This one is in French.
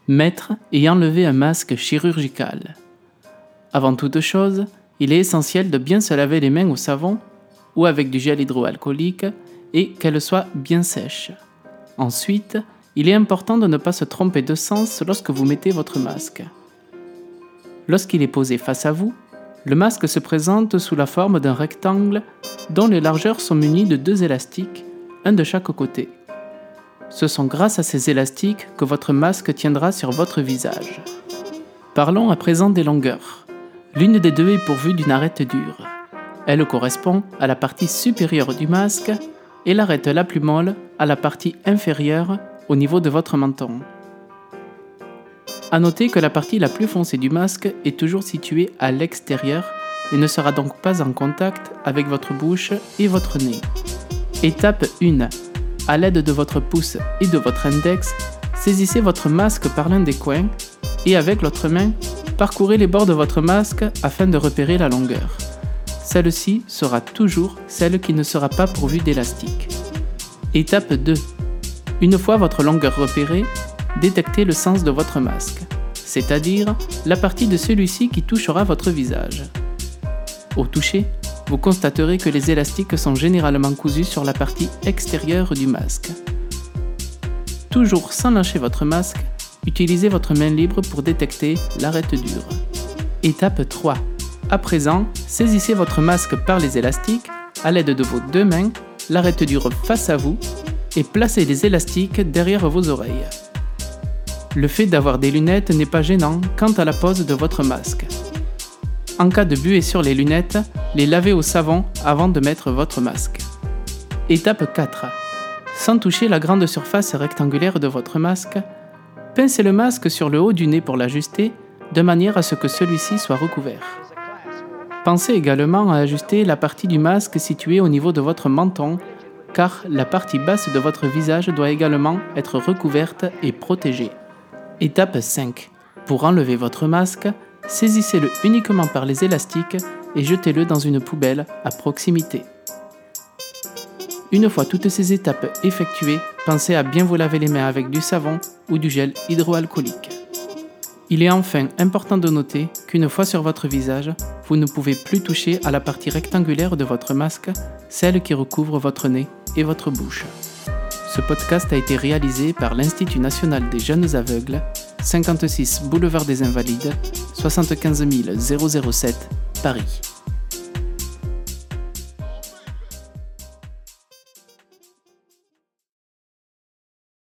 Mettre et enlever un masque chirurgical. Avant toute chose, il est essentiel de bien se laver les mains au savon ou avec du gel hydroalcoolique et qu'elles soient bien sèches. Ensuite, il est important de ne pas se tromper de sens lorsque vous mettez votre masque. Lorsqu'il est posé face à vous, le masque se présente sous la forme d'un rectangle dont les largeurs sont munies de 2 élastiques, un de chaque côté. Ce sont grâce à ces élastiques que votre masque tiendra sur votre visage. Parlons à présent des longueurs. L'une des deux est pourvue d'une arête dure. Elle correspond à la partie supérieure du masque et l'arête la plus molle à la partie inférieure au niveau de votre menton. À noter que la partie la plus foncée du masque est toujours située à l'extérieur et ne sera donc pas en contact avec votre bouche et votre nez. Étape 1. À l'aide de votre pouce et de votre index, saisissez votre masque par l'un des coins et avec l'autre main, parcourez les bords de votre masque afin de repérer la longueur. Celle-ci sera toujours celle qui ne sera pas pourvue d'élastique. Étape 2. Une fois votre longueur repérée, détectez le sens de votre masque, c'est-à-dire la partie de celui-ci qui touchera votre visage. Au toucher, vous constaterez que les élastiques sont généralement cousus sur la partie extérieure du masque. Toujours sans lâcher votre masque, utilisez votre main libre pour détecter l'arête dure. Étape 3. À présent, saisissez votre masque par les élastiques à l'aide de vos 2 mains, l'arête dure face à vous et placez les élastiques derrière vos oreilles. Le fait d'avoir des lunettes n'est pas gênant quant à la pose de votre masque. En cas de buée sur les lunettes, les lavez au savon avant de mettre votre masque. Étape 4. Sans toucher la grande surface rectangulaire de votre masque, pincez le masque sur le haut du nez pour l'ajuster, de manière à ce que celui-ci soit recouvert. Pensez également à ajuster la partie du masque située au niveau de votre menton, car la partie basse de votre visage doit également être recouverte et protégée. Étape 5. Pour enlever votre masque, saisissez-le uniquement par les élastiques et jetez-le dans une poubelle à proximité. Une fois toutes ces étapes effectuées, pensez à bien vous laver les mains avec du savon ou du gel hydroalcoolique. Il est enfin important de noter qu'une fois sur votre visage, vous ne pouvez plus toucher à la partie rectangulaire de votre masque, celle qui recouvre votre nez et votre bouche. Ce podcast a été réalisé par l'Institut national des jeunes aveugles, 56 boulevard des Invalides, 75 007, Paris.